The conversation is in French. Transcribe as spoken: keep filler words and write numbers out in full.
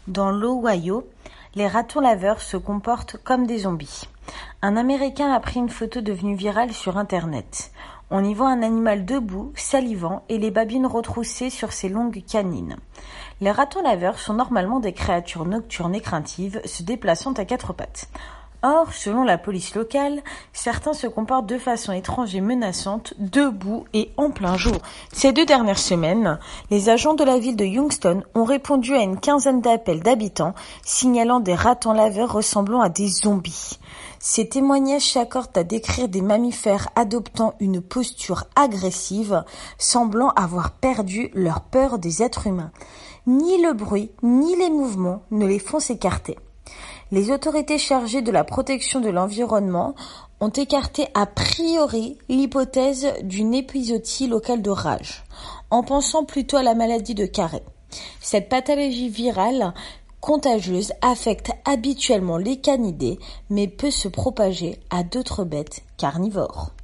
Dans l'Ohio, les ratons laveurs se comportent comme des zombies. Un Américain a pris une photo devenue virale sur Internet. On y voit un animal debout, salivant et les babines retroussées sur ses longues canines. Les ratons laveurs sont normalement des créatures nocturnes et craintives, se déplaçant à quatre pattes. Or, selon la police locale, certains se comportent de façon étrange et menaçante, debout et en plein jour. Ces deux dernières semaines, les agents de la ville de Youngstown ont répondu à une quinzaine d'appels d'habitants signalant des ratons laveurs ressemblant à des zombies. Ces témoignages s'accordent à décrire des mammifères adoptant une posture agressive, semblant avoir perdu leur peur des êtres humains. Ni le bruit, ni les mouvements ne les font s'écarter. Les autorités chargées de la protection de l'environnement ont écarté a priori l'hypothèse d'une épizootie locale de rage, en pensant plutôt à la maladie de Carey. Cette pathologie virale contagieuse affecte habituellement les canidés, mais peut se propager à d'autres bêtes carnivores.